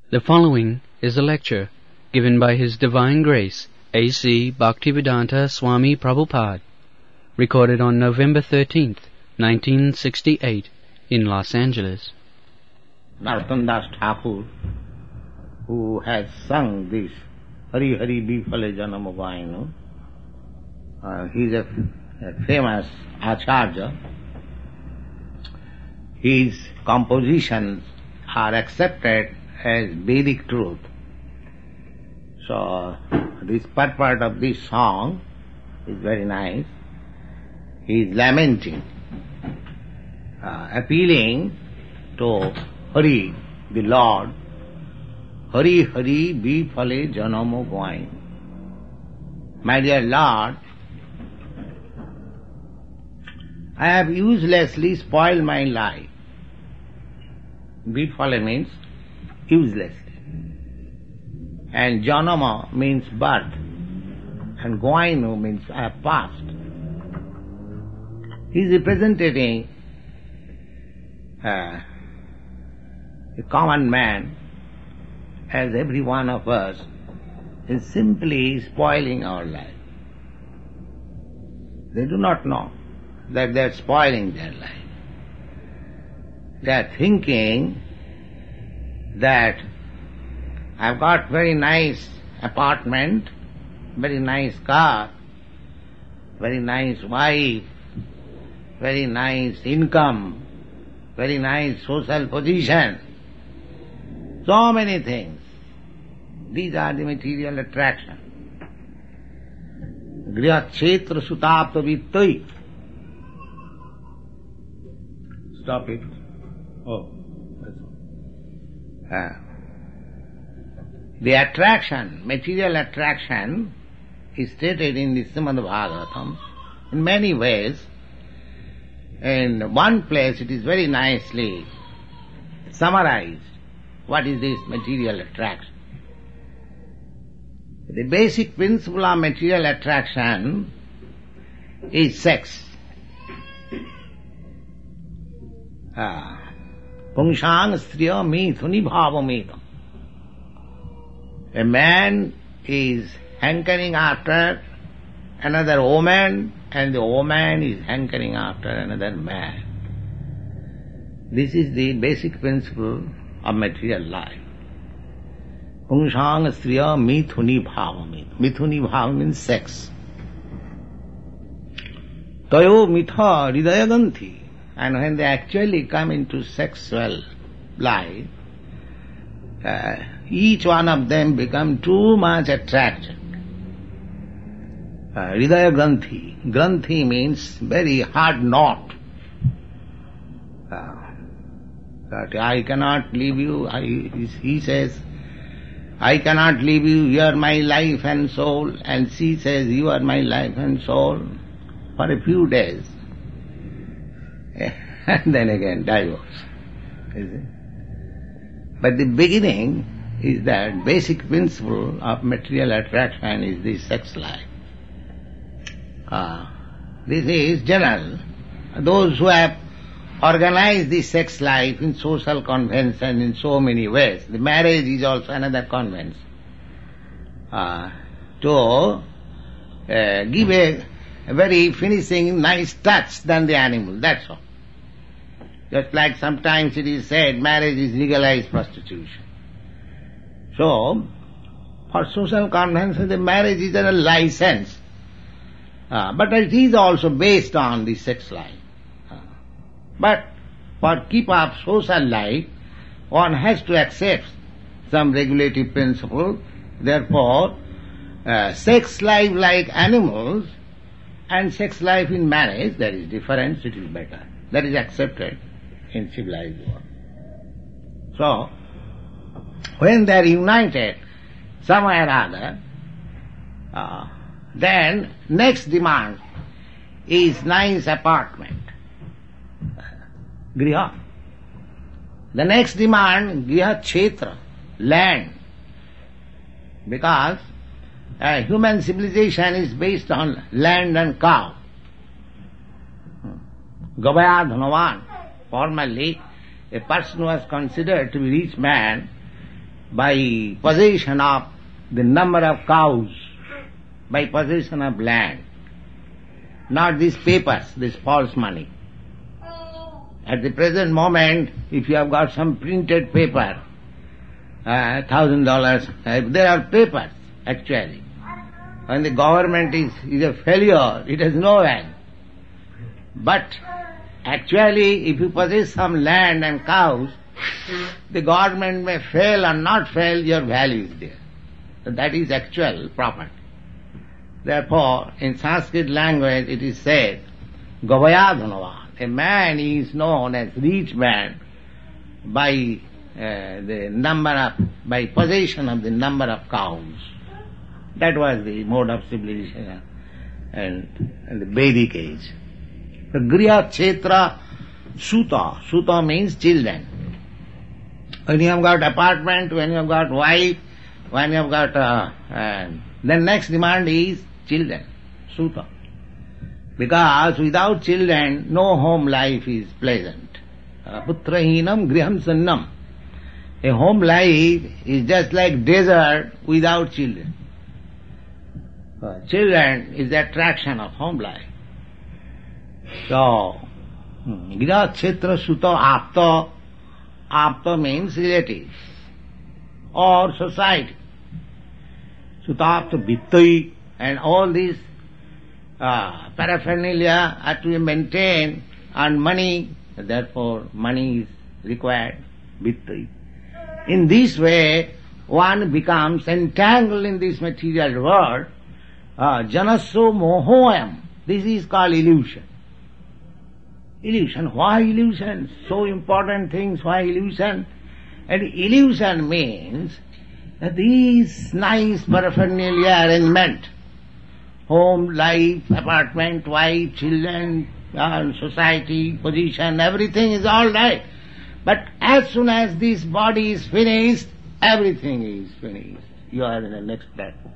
The following is a lecture given by His Divine Grace A.C. Bhaktivedanta Swami Prabhupada, recorded on November 13th, 1968, in Los Angeles. Narottam Das Thakur, who has sung this Hari Hari Bifale Janama Vainu, he is a famous Acharya. His compositions are accepted as Vedic truth. So, this part of this song is very nice. He is lamenting, appealing to Hari, the Lord. Hari Hari Bifale Janamo Vainu. My dear Lord, I have uselessly spoiled my life. Bifale means uselessly. And Janama means birth. And Goainu means I have passed. He is representing a common man, as every one of us is simply spoiling our life. They do not know that they are spoiling their life. They are thinking that I've got very nice apartment, very nice car, very nice wife, very nice income, very nice social position, so many things. These are the material attraction. Griha Kshetra Sutapta Vittoi. Stop it. Oh, that's all. The attraction, material attraction, is stated in the Srimad Bhagavatam in many ways. In one place it is very nicely summarized. What is this material attraction? The basic principle of material attraction is sex. Pungshang striya mithuni bhavametam. A man is hankering after another woman, and the woman is hankering after another man. This is the basic principle of material life. Pungshang striya mithuni bhavametam. Mithuni bhava means sex. Tayo mitha hridayaganthi. And when they actually come into sexual life, each one of them become too much attracted. Hridaya Granthi. Granthi means very hard knot. That I cannot leave you, he says, I cannot leave you, you are my life and soul, and she says, you are my life and soul, for a few days. And then again divorce. But the beginning is that basic principle of material attraction is the sex life. This is general. Those who have organized the sex life in social convention in so many ways. The marriage is also another convention. To give a very finishing, nice touch than the animal, that's all. Just like sometimes it is said, marriage is legalized prostitution. So, for social convention, the marriage is a license. But it is also based on the sex life. But for keep up social life, one has to accept some regulative principle. Therefore, sex life like animals and sex life in marriage, there is difference, it is better. That is accepted in civilized world. So, when they are united somewhere or other, then next demand is nice apartment, griha. The next demand, griha kshetra, land. Because human civilization is based on land and cow. Gavaya dhanavan. Formerly, a person was considered to be rich man by possession of the number of cows, by possession of land, not these papers, this false money. At the present moment, if you have got some printed paper, $1,000, there are papers actually. When the government is a failure, it has no value. But actually, if you possess some land and cows, the government may fail or not fail, your value is there. So that is actual property. Therefore, in Sanskrit language it is said, Gavaya Dhanavad. A man is known as rich man by by possession of the number of cows. That was the mode of civilization and the Vedic age. The Griha Kshetra Suta. Suta means children. When you have got apartment, when you have got wife, when you have got then next demand is children. Suta. Because without children, no home life is pleasant. Putrahinam griham sannam. A home life is just like desert without children. Children is the attraction of home life. So, Griha Kshetra Suta Apta. Apta means relatives or society. Sutapta Vittai and all these paraphernalia are to be maintained and money, therefore money is required. Vittai. In this way, one becomes entangled in this material world. Janaso mohoyam. This is called illusion. Illusion. Why illusion? So important things, why illusion? And illusion means that these nice paraphernalia arrangement, home, life, apartment, wife, children, society, position, everything is all right. But as soon as this body is finished, everything is finished. You are in the next platform.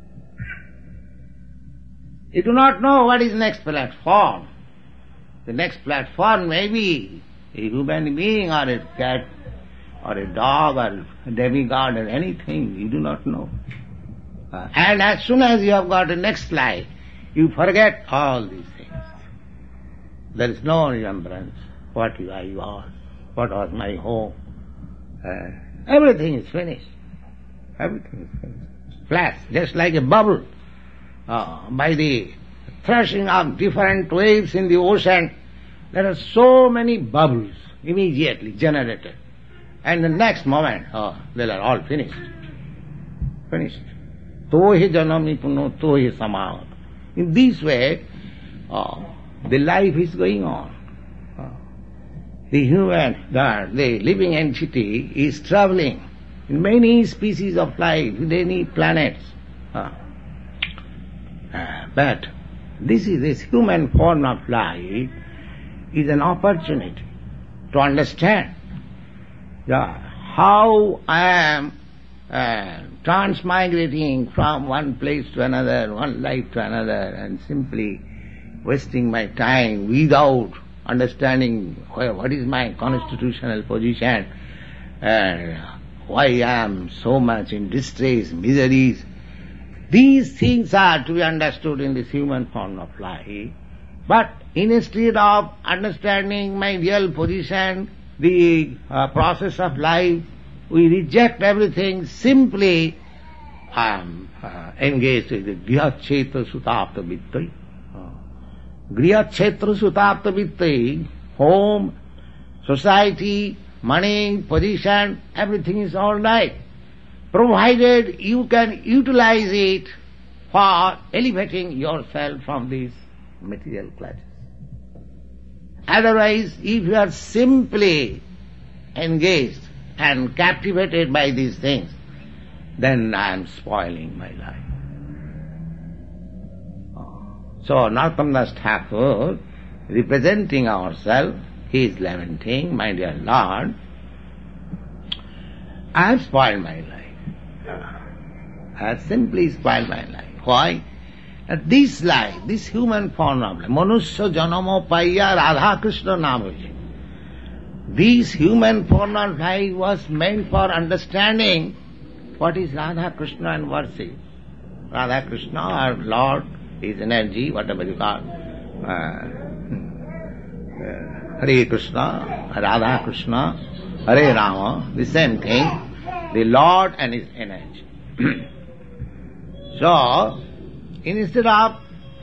You do not know what is next platform. The next platform may be a human being or a cat or a dog or a demigod or anything. You do not know. And as soon as you have got the next life, you forget all these things. There is no remembrance. What I was, what was my home. Everything is finished. Everything is finished. Flash, just like a bubble. By the thrashing of different waves in the ocean, there are so many bubbles immediately generated. And the next moment, they are all finished. Finished. Tohi janami puno tohi samavad. In this way, the life is going on. The human, the living entity is traveling in many species of life, in many planets. But this human form of life is an opportunity to understand how I am transmigrating from one place to another, one life to another, and simply wasting my time without understanding what is my constitutional position and why I am so much in distress, miseries. These things are to be understood in this human form of life. But instead of understanding my real position, the process of life, we reject everything, simply engaged in the Griha Kshetra Sutapta Vittai. Griha Kshetra Sutapta Vittai, home, society, money, position, everything is all right, provided you can utilize it for elevating yourself from these material clutches. Otherwise, if you are simply engaged and captivated by these things, then I am spoiling my life. So Narottam Das Thakur, representing ourselves, he is lamenting, my dear Lord, I have spoiled my life. I have simply spoiled my life. Why? This life, this human form of life, Manusya Janamo Paya Radha Krishna Namaji. This human form of life was meant for understanding what is Radha Krishna and worship. Radha Krishna, our Lord, His energy, whatever you call, Hare Krishna, Radha Krishna, Hare Rama, the same thing, the Lord and His energy. So, instead of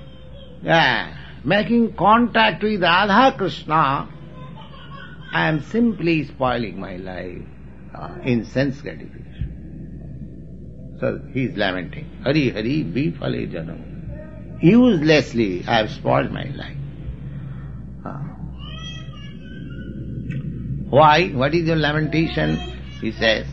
making contact with Radha Krishna, I am simply spoiling my life in sense gratification. So he is lamenting, Hari Hari Bifale Janam. Uselessly I have spoiled my life. Why? What is your lamentation? He says,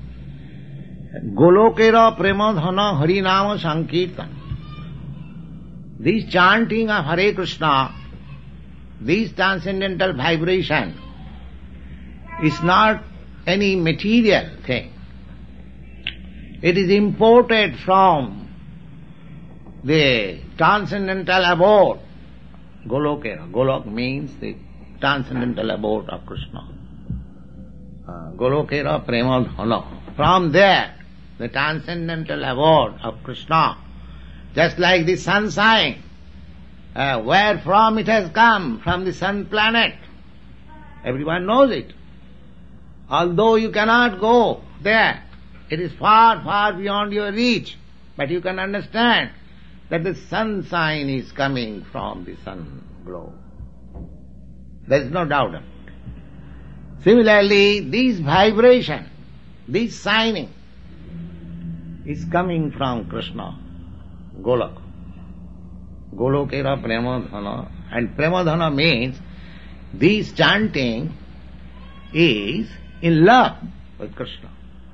Golokera Premadhana Harinama Sankirtan. This chanting of Hare Krishna, this transcendental vibration, is not any material thing. It is imported from the transcendental abode. Golokera. Golok means the transcendental abode of Krishna. Golokera Premadhana. From there, the transcendental abode of Krishna, just like the sunshine, where from it has come, from the sun planet. Everyone knows it. Although you cannot go there, it is far, far beyond your reach, but you can understand that the sunshine is coming from the sun glow. There is no doubt of it. Similarly, this vibration, this shining, is coming from Krishna, Golok. Golokera Premadhana. And Premadhana means this chanting is in love with Krishna.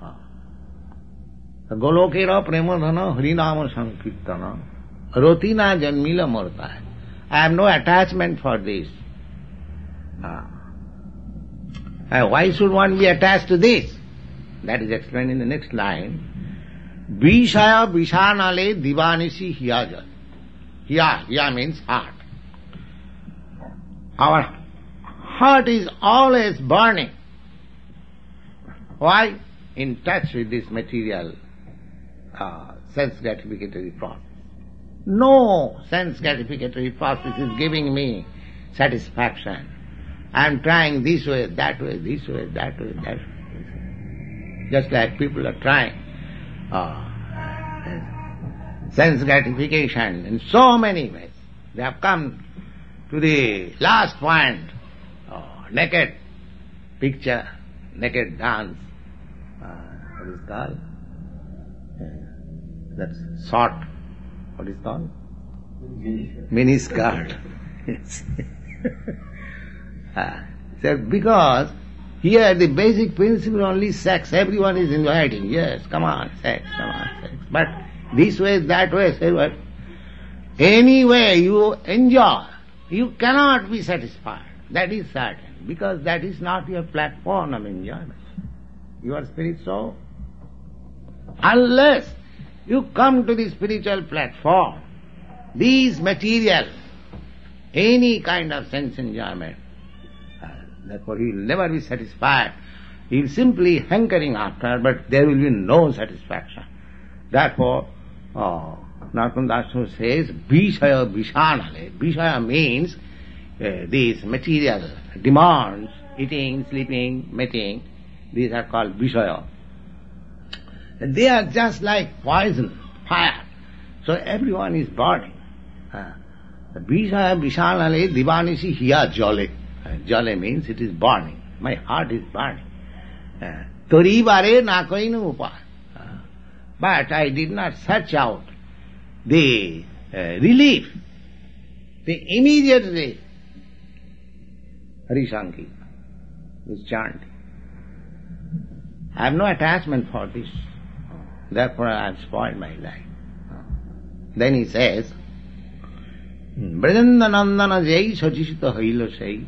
Golokera Premadhana Harinama Sankirtana Rotina Janmila Murta. I have no attachment for this. Why should one be attached to this? That is explained in the next line. Vishaya Vishanale Divanisi Hiyajal. Hiya means heart. Our heart is always burning. Why? In touch with this material sense gratificatory process. No sense gratificatory process is giving me satisfaction. I am trying this way, that way, this way, that way, that way. Just like people are trying sense gratification in so many ways. They have come to the last point, naked picture, naked dance. What is called? That's short. What is called? Miniskirt. Yes. So because here the basic principle only sex. Everyone is inviting. Yes, come on, sex, come on, sex. But this way, that way, say what? Any way you enjoy, you cannot be satisfied. That is certain. Because that is not your platform of enjoyment. Your spirit soul. Unless you come to the spiritual platform, these material, any kind of sense enjoyment, therefore he will never be satisfied. He will simply hankering after, but there will be no satisfaction. Therefore, Narottam Das says, Vishaya Vishanale. Vishaya means these material demands, eating, sleeping, mating, these are called Vishaya. They are just like poison, fire. So everyone is burning. Vishaya Vishanale Divanisi Hiya Jale. Jale means it is burning. My heart is burning. Tori bare na koi no upay. But I did not search out the relief, the immediate relief. Hari Sankirtan, this chant. I have no attachment for this. Therefore I have spoiled my life. Then he says, Brajanda Nandana Jai Sachishita Haila Sai.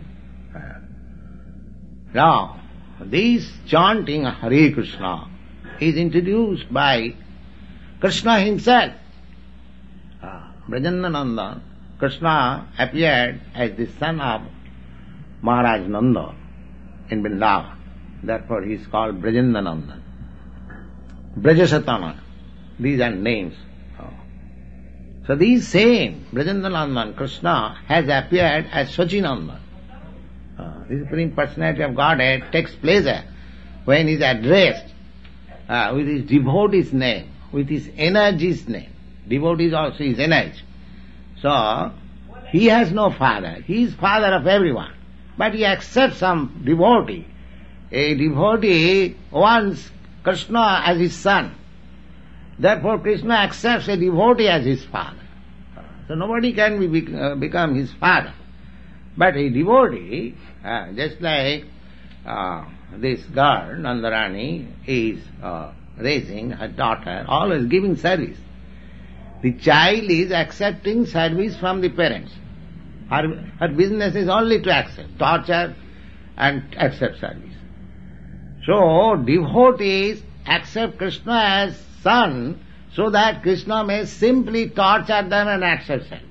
Now, this chanting Hare Krishna is introduced by Krishna himself. Brajanda Nandana, Krishna appeared as the son of Maharaj Nanda in Vrindavan. Therefore he is called Brajanda Nandana. Brajasatana. These are names. So these same Brajandanandan, Krishna, has appeared as Sachinandan. The Supreme Personality of Godhead takes pleasure when he is addressed with his devotee's name, with his energy's name. Devotee is also his energy. So, he has no father. He is father of everyone. But he accepts some devotee. A devotee wants Krishna as his son. Therefore, Krishna accepts a devotee as his father. So nobody can become his father. But a devotee, just like this girl, Nandarani, is raising her daughter, always giving service. The child is accepting service from the parents. Her business is only to accept, torture and accept service. So, devotees accept Krishna as son so that Krishna may simply torture them and accept service.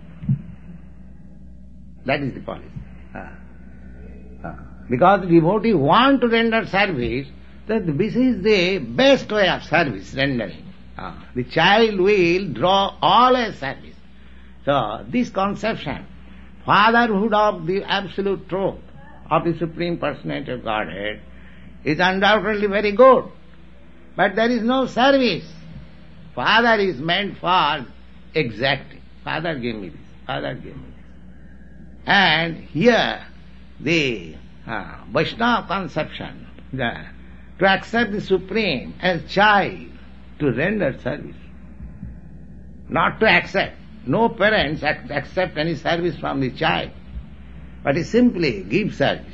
That is the policy. Because the devotee want to render service, that this is the best way of service rendering. The child will draw all as service. So, this conception, fatherhood of the absolute truth of the Supreme Personality of Godhead, is undoubtedly very good. But there is no service. Father is meant for exacting. Father gave me this. Father gave me this. And here the Vaishnava conception, to accept the Supreme as child, to render service. Not to accept. No parents accept any service from the child, but he simply gives service.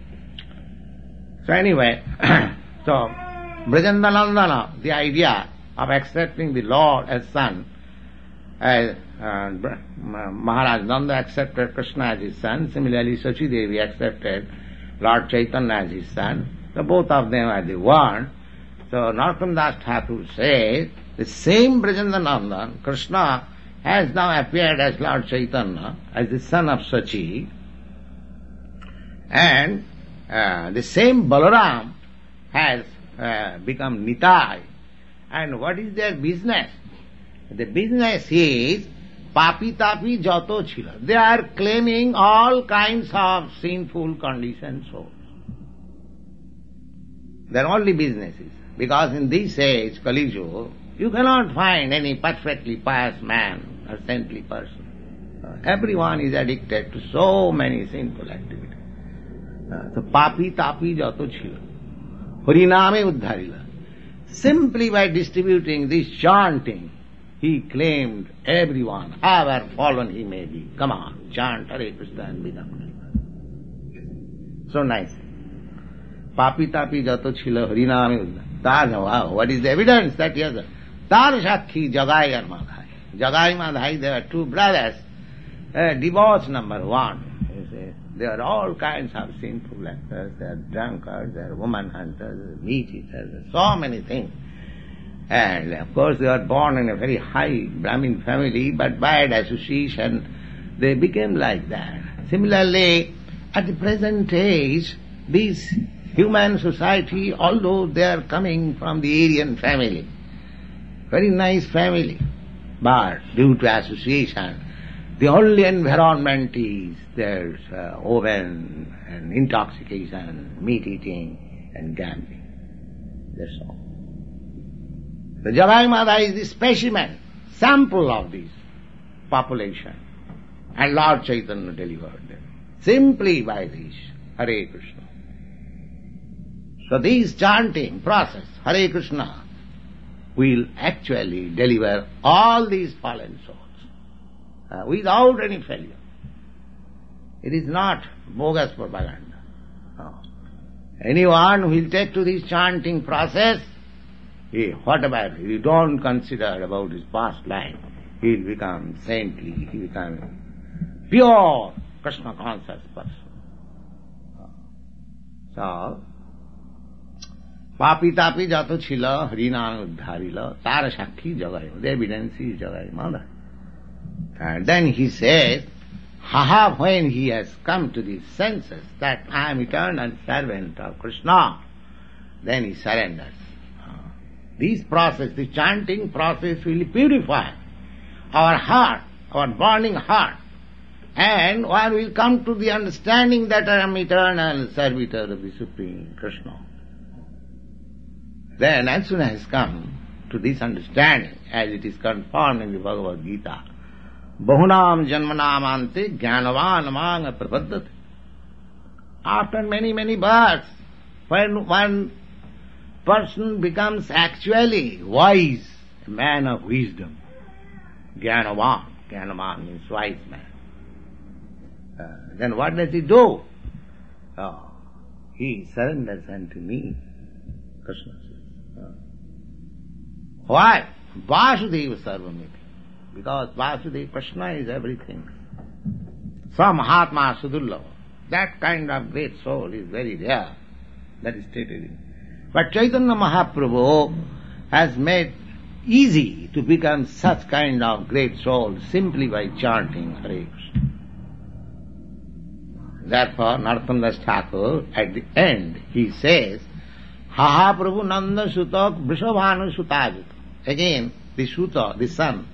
So anyway, so Brajandanandana, the idea of accepting the Lord as son, as Maharaj Nanda accepted Krishna as his son, similarly Sachi Devi accepted Lord Chaitanya as his son. So both of them are the one. So Narottam Das Thakur says, the same Brajandanandan, Krishna, has now appeared as Lord Chaitanya, as the son of Sachi, and the same Balaram has become Nitai. And what is their business? The business is papi tapi jato chila. They are claiming all kinds of sinful conditioned souls. Their only business is, because in this age, Kali Yuga, you cannot find any perfectly pious man or saintly person. Everyone is addicted to so many sinful activities. So papi tapi jato chila. Hariname uddharila. Simply by distributing this chanting, he claimed everyone, however fallen he may be. Come on, chant Hare Krishna and become delivered. So nice. Papi tapi jato chila hariname uddharila. Wow, what is the evidence that he has? Tar Shakhi Jagai and Madhai. Jagai Madhai, they are two brothers. Divorce number one. They are all kinds of sinful actors. They are drunkards, they are woman hunters, meat eaters, so many things. And of course they are born in a very high Brahmin family, but bad association, they became like that. Similarly, at the present age, this human society, although they are coming from the Aryan family, very nice family, but due to association, the only environment is there's oven and intoxication, meat eating and gambling. That's all. The Jagai Madha is the specimen, sample of this population. And Lord Chaitanya delivered them. Simply by this, Hare Krishna. So this chanting process, Hare Krishna, will actually deliver all these fallen souls. Without any failure. It is not bogus propaganda. No. Anyone who will take to this chanting process, whatever you don't consider about his past life, he will become saintly, he will become pure Krishna conscious person. So, papi tapi jato chila harinam uddharila tara shakhi jagai. The evidence is Jagai Madha. And then he says, when he has come to the senses that I am eternal servant of Krishna, then he surrenders. This process, the chanting process will purify our heart, our burning heart. And one will come to the understanding that I am eternal servitor of the Supreme Krishna. Then as soon as come to this understanding, as it is confirmed in the Bhagavad Gita, Bahunam janmanamante jnanavan amanga prapaddate. After many, many births, when one person becomes actually wise, a man of wisdom, jnanavan means wise man, then what does he do? He surrenders unto me, Krishna says. Why? Vasudeva Sarvamiti. Because Vasudeva Krishna is everything. Mahatma Sudullava. That kind of great soul is very rare. That is stated in. But Chaitanya Mahaprabhu has made easy to become such kind of great soul simply by chanting Hare Krishna. Therefore, Narottam Das Thakur, at the end, he says, Haha Prabhu Nanda Sutak Vrishabhanu Sutajit. Again, the Suta, the son,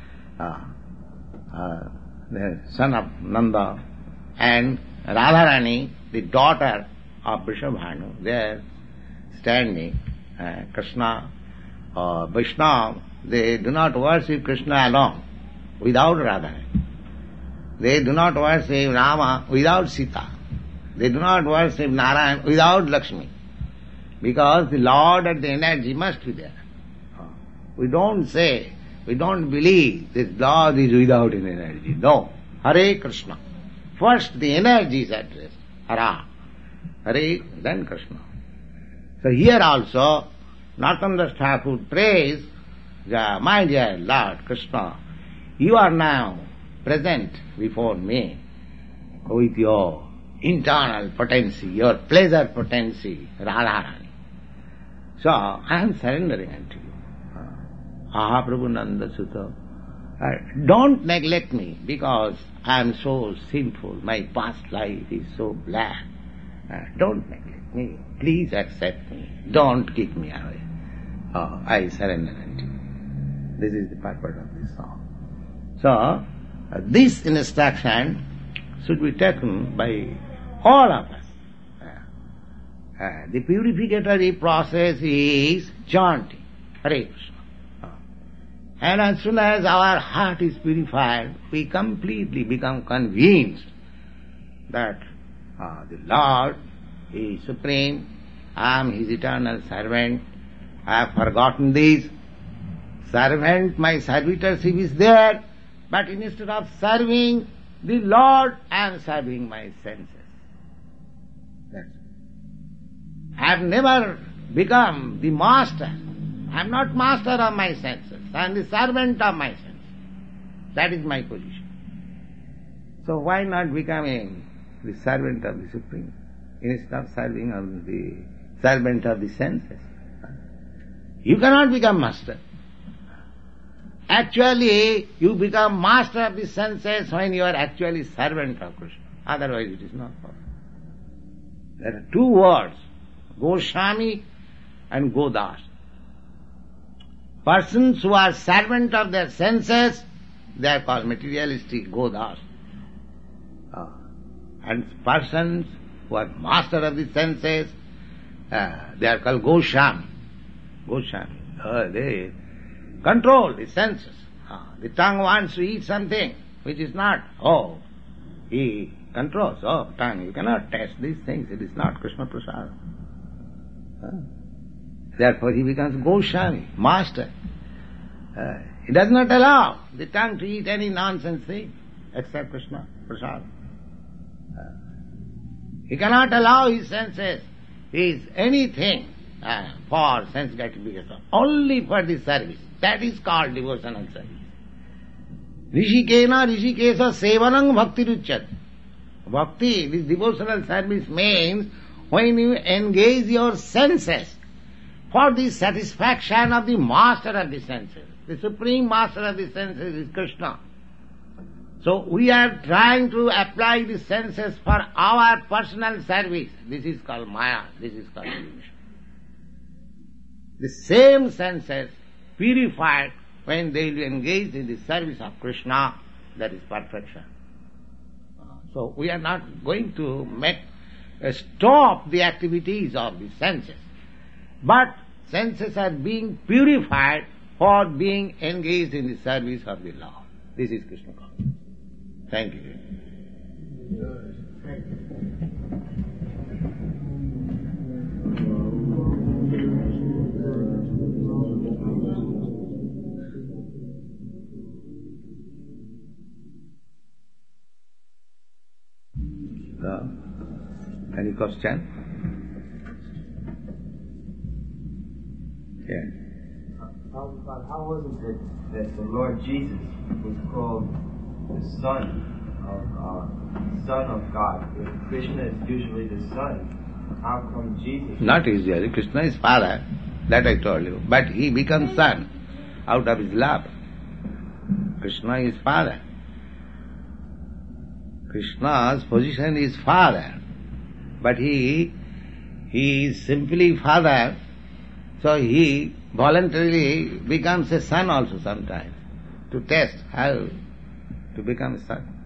the son of Nanda, and Radharani, the daughter of Vrishabhanu, they are standing. Krishna, Vaishnava, they do not worship Krishna alone, without Radharani. They do not worship Rama without Sita. They do not worship Narayan without Lakshmi. Because the Lord and the energy must be there. We don't say, we don't believe this Lord is without an energy. No. Hare Krishna. First the energy is addressed. Hara. Hare, then Krishna. So here also, Narottam Das Thakur prays, my dear Lord Krishna, you are now present before me with your internal potency, your pleasure potency, Radharani. So, I am surrendering unto you. Aha Prabhu Nanda Sutta. Don't neglect me because I am so sinful. My past life is so black. Don't neglect me. Please accept me. Don't kick me away. I surrender unto you. This is the purpose of this song. So, this instruction should be taken by all of us. The purificatory process is chanting Hare Krishna. And as soon as our heart is purified, we completely become convinced that the Lord is supreme, I am His eternal servant, I have forgotten this. Servant, my servitorship is there, but instead of serving the Lord, I am serving my senses. That's it. I have never become the master. I am not master of my senses. I am the servant of my senses. That is my position. So why not becoming the servant of the Supreme instead of serving of the servant of the senses? You cannot become master. Actually, you become master of the senses when you are actually servant of Krishna. Otherwise it is not possible. There are two words, Goswami and Godas. Persons who are servant of their senses, they are called materialistic Godas. And persons who are master of the senses, they are called Goswami. Goswami. They control the senses. The tongue wants to eat something which is not. He controls. Tongue, you cannot taste these things. It is not Krishna Prasad. Therefore he becomes Goswami, master. He does not allow the tongue to eat any nonsense thing except Krishna Prasad. He cannot allow his senses is anything for sense gratification, only for the service. That is called devotional service. Rishikena Rishikesa Sevanang Bhakti Ruchyat. Bhakti, this devotional service means when you engage your senses for the satisfaction of the master of the senses. The supreme master of the senses is Krishna. So we are trying to apply the senses for our personal service. This is called Maya, this is called illusion. The same senses purified when they will engage in the service of Krishna, that is perfection. So we are not going to stop the activities of the senses, but senses are being purified for being engaged in the service of the Lord. This is Krishna consciousness. Thank you. Any question? Yeah. How was it that the Lord Jesus was called the Son of God? If Krishna is usually the Son, how come Jesus? Not usually. Krishna is Father, that I told you. But he becomes Son out of his love. Krishna is Father. Krishna's position is Father. But he is simply Father, so he voluntarily becomes a son also sometimes, to test how to become a son.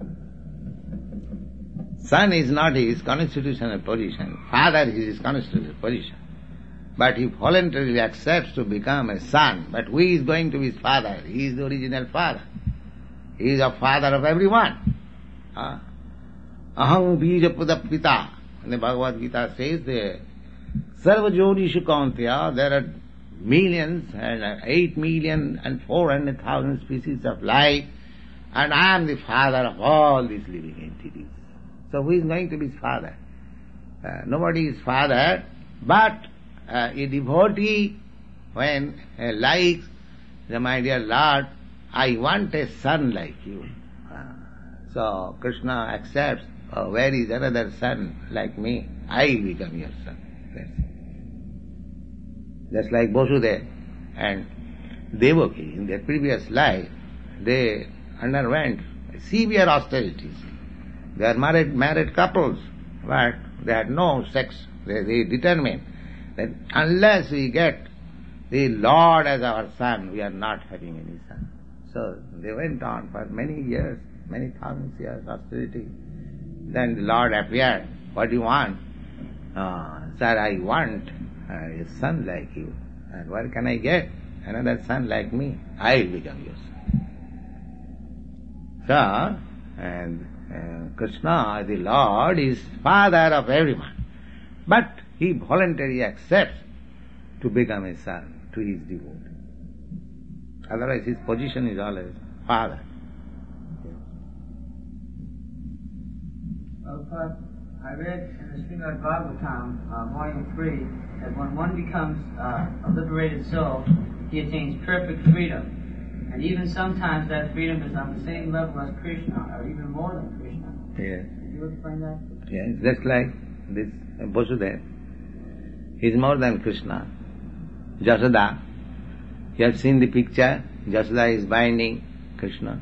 Son is not his constitutional position, Father is his constitutional position. But he voluntarily accepts to become a son. But who is going to be his father? He is the original Father. He is a father of everyone. Aham bija pita. And the Bhagavad Gita says there, Sarva Jonishu Kaunteya, there are millions and 8,400,000 species of life, and I am the father of all these living entities. So who is going to be his father? Nobody is father, but a devotee, when likes, my dear Lord, I want a son like you. So Krishna accepts, where is another son like me? I will become your son. Just like Vasudeva and Devaki, in their previous life, they underwent severe austerities. They are married couples, but they had no sex. They determined that unless we get the Lord as our son, we are not having any son. So they went on for many years, many thousands of years austerity. Then the Lord appeared. What do you want? Sir, I want a son like you. And where can I get another son like me? I will become your son. So, and Krishna, the Lord, is Father of everyone. But he voluntarily accepts to become a son to his devotee. Otherwise his position is always Father. I read in the Srimad Bhagavatam, Volume 3, that when one becomes a liberated soul, he attains perfect freedom. And even sometimes that freedom is on the same level as Krishna, or even more than Krishna. Yes. Could you explain that? Yes, just like this Vasudeva. He is more than Krishna. Jashoda. You have seen the picture? Jashoda is binding Krishna.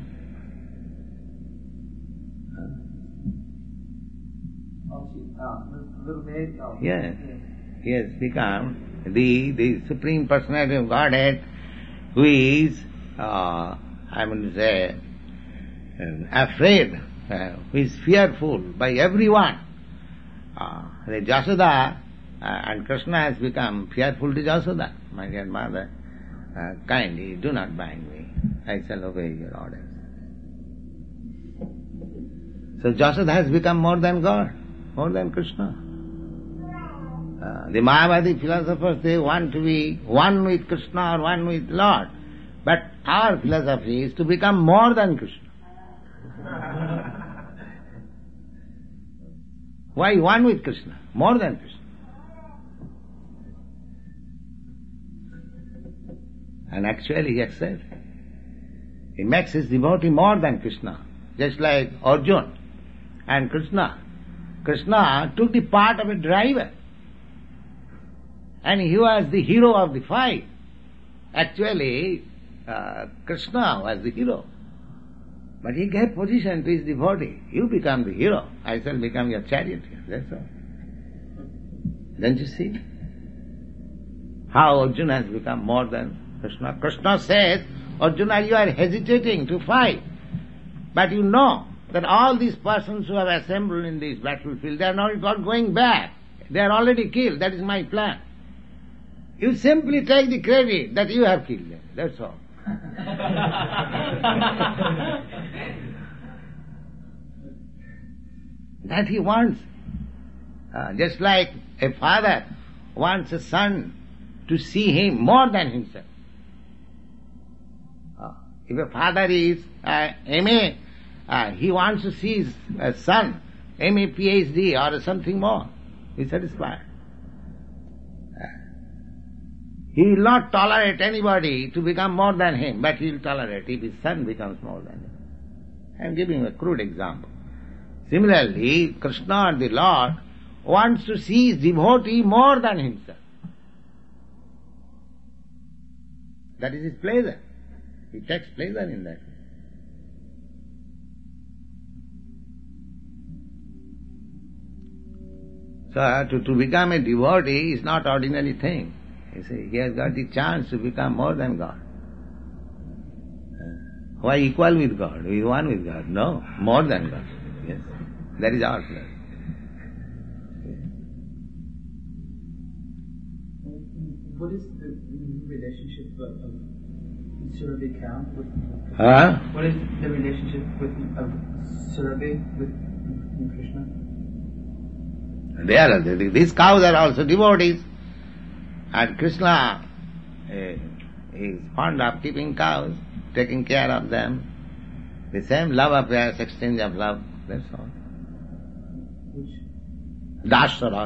Little baby? Oh. Yes. He has become the Supreme Personality of Godhead, who is, I would say, afraid, who is fearful by everyone. The Jashoda and Krishna has become fearful to Jashoda. My dear mother, kindly do not bind me. I shall obey your orders. So Jashoda has become more than God, more than Krishna. The Mayavadi philosophers, they want to be one with Krishna or one with Lord. But our philosophy is to become more than Krishna. Why one with Krishna? More than Krishna. And actually he accepts. He makes his devotee more than Krishna. Just like Arjuna and Krishna. Krishna took the part of a driver. And he was the hero of the fight. Actually, Krishna was the hero. But he gave position to his devotee. You become the hero. I shall become your charioteer. That's all. Don't you see? how Arjuna has become more than Krishna. Krishna says, Arjuna, you are hesitating to fight. But you know that all these persons who have assembled in this battlefield, they are not going back. They are already killed. That is my plan. You simply take the credit that you have killed them. That's all. That he wants. Just like a father wants a son to see him more than himself. If a father is MA, he wants to see his son, MA, PhD or something more. He is satisfied. He will not tolerate anybody to become more than him, but he will tolerate if his son becomes more than him. I am giving a crude example. Similarly, Krishna, the Lord, wants to see his devotee more than himself. That is his pleasure. He takes pleasure in that. So to become a devotee is not ordinary thing. You see, he has got the chance to become more than God. Why equal with God? We one with God? No, more than God. Yes, that is our plan. What is the relationship of Surabhi cow with What is the relationship of Surabhi with Krishna? These cows are also devotees. And Krishna is fond of keeping cows, taking care of them. The same love affairs, exchange of love, that's all. Dasaras,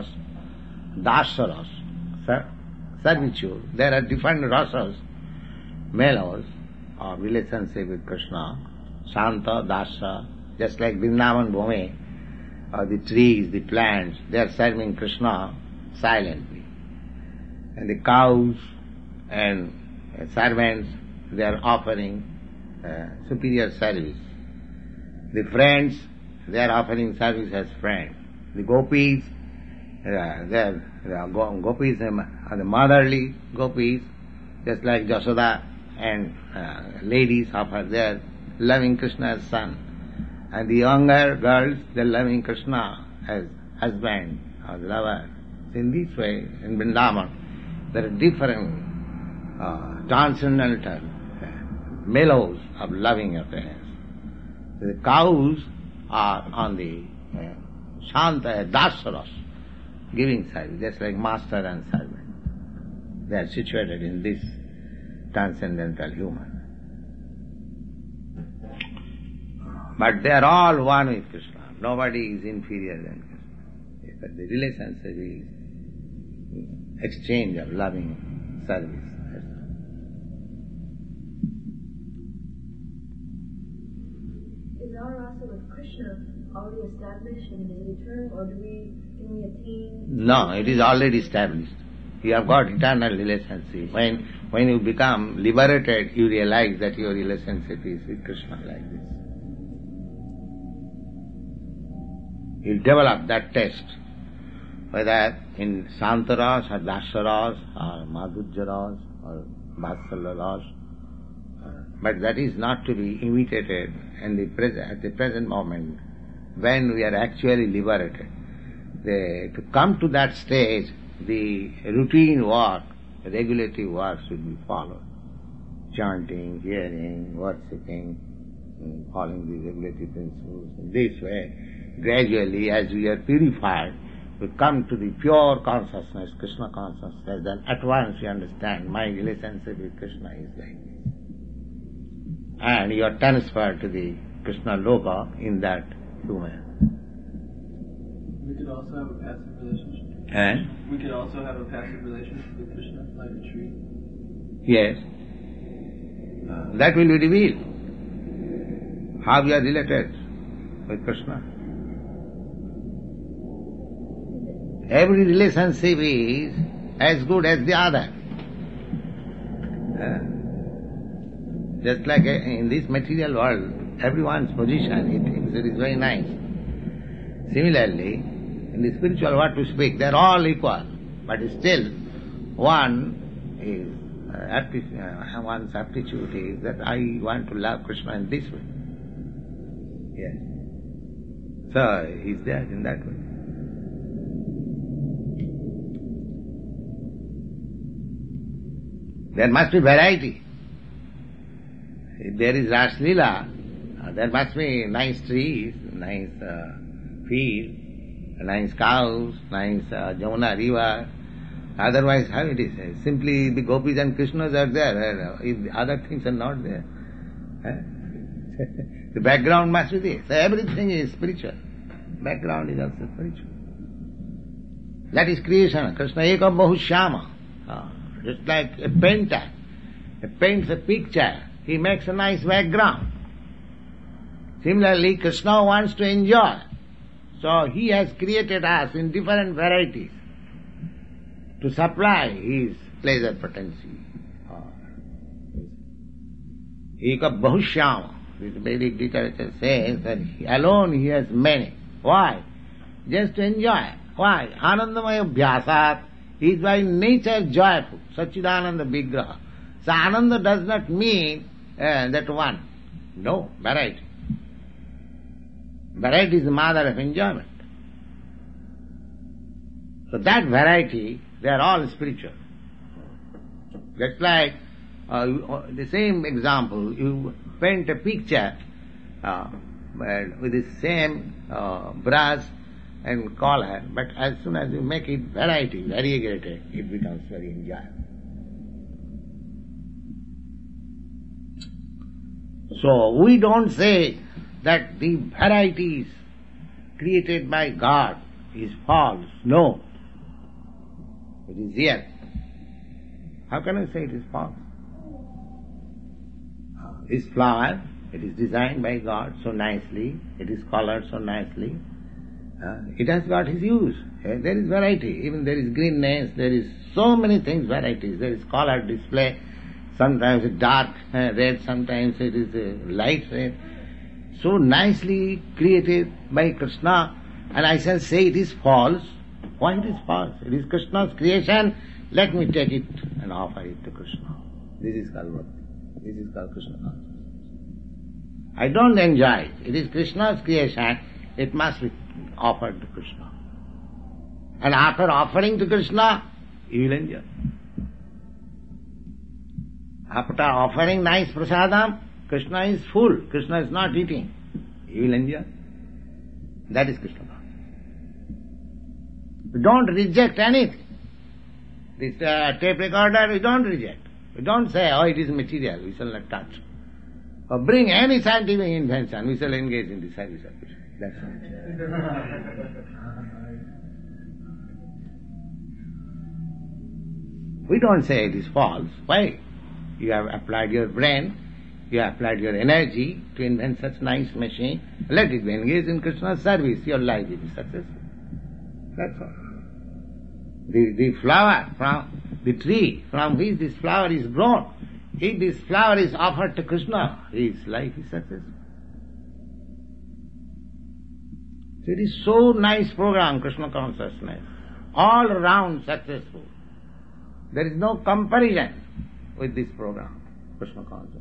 servitude. There are different rasas, melos, of relationship with Krishna. Shanta, Dasa, just like Vrindavan Bhumi, or the trees, the plants, they are serving Krishna silently. And the cows and servants, they are offering superior service. The friends, they are offering service as friends. The gopis, gopis are the motherly gopis, just like Jasoda and ladies offer, they are loving Krishna as son. And the younger girls, they are loving Krishna as husband or lover. In this way, in Vrindavan, there are different transcendental mellows of loving affairs. The cows are on the Shanta, Dasaras, giving service, just like master and servant. They are situated in this transcendental human. But they are all one with Krishna. Nobody is inferior than Krishna. But the relationship is exchange of loving service. Is our rasa with Krishna already established and is it eternal, or can we attain? No, it is already established. You have got eternal relationship. When you become liberated, you realize that your relationship is with Krishna like this. You develop that taste, whether in Santaras or Dasaras or Madhurjaras or Vatsalyaras. But that is not to be imitated at the present moment when we are actually liberated. To come to that stage, the routine work, the regulative work should be followed. Chanting, hearing, worshipping, following the regulative principles. In this way, gradually, as we are purified, we come to the pure consciousness, Krishna consciousness, then at once we understand my relationship with Krishna is like this. And you are transferred to the Krishna Loka in that human. We could also have a passive relationship. And? We could also have a passive relationship with Krishna, like a tree. Yes. That will be revealed. How we are related with Krishna. Every relationship is as good as the other. Just like in this material world, everyone's position, he thinks it is very nice. Similarly, in the spiritual world to speak, they are all equal, but still one is one's aptitude is that I want to love Krishna in this way. Yes. So he's there in that way. There must be variety. If there is Ras Leela, there must be nice trees, nice field, nice cows, nice Jamuna river. Otherwise, how it is? Simply the gopis and Krishnas are there, if other things are not there. The background must be there. So everything is spiritual. Background is also spiritual. That is creation. Krishna eka bahushyama. Just like a painter. He paints a picture. He makes a nice background. Similarly, Krishna wants to enjoy. So he has created us in different varieties to supply his pleasure potency. Eka bahushyama. This Vedic literature says that alone he has many. Why? Just to enjoy. Why? Anandamaya bhyasat. He is by nature joyful. Sachidananda vigraha. So ananda does not mean that one. No, variety. Variety is the mother of enjoyment. So that variety, they are all spiritual. Just like the same example, you paint a picture with the same brush and color, but as soon as you make it variety, variegated, it becomes very enjoyable. So we don't say that the varieties created by God is false. No. It is real. How can I say it is false? This flower, it is designed by God so nicely, it is colored so nicely. It has got his use. There is variety. Even there is greenness, there is so many things, varieties. There is colored display. Sometimes it's dark red, sometimes it is light red. So nicely created by Krishna. And I shall say it is false. Why it is false? It is Krishna's creation. Let me take it and offer it to Krishna. This is called bhakti. This is called Krishna consciousness. I don't enjoy it. It is Krishna's creation. It must be offered to Krishna. And after offering to Krishna, you will enjoy. After offering nice prasadam, Krishna is full. Krishna is not eating. You will enjoy. That is Krishna. We don't reject anything. This tape recorder, we don't reject. We don't say, oh, it is material, we shall not touch. Or bring any scientific invention, we shall engage in the service of Krishna. That's all. We don't say it is false. Why? You have applied your brain, you have applied your energy to invent such nice machine. Let it be engaged in Krishna's service. Your life will be successful. That's all. The flower from the tree from which this flower is grown, if this flower is offered to Krishna, his life is successful. So it is so nice program, Krishna consciousness. All around successful. There is no comparison with this program, Krishna consciousness.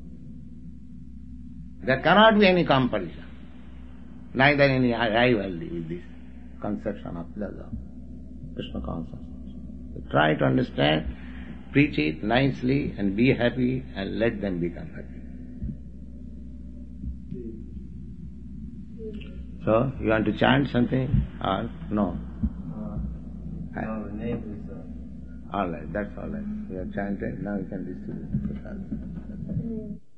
There cannot be any comparison, neither any rivalry with this conception of love, Krishna consciousness. So try to understand, preach it nicely and be happy and let them become happy. So, you want to chant something or no? No, the name is... All right, that's all right. We have chanted, now you can distribute the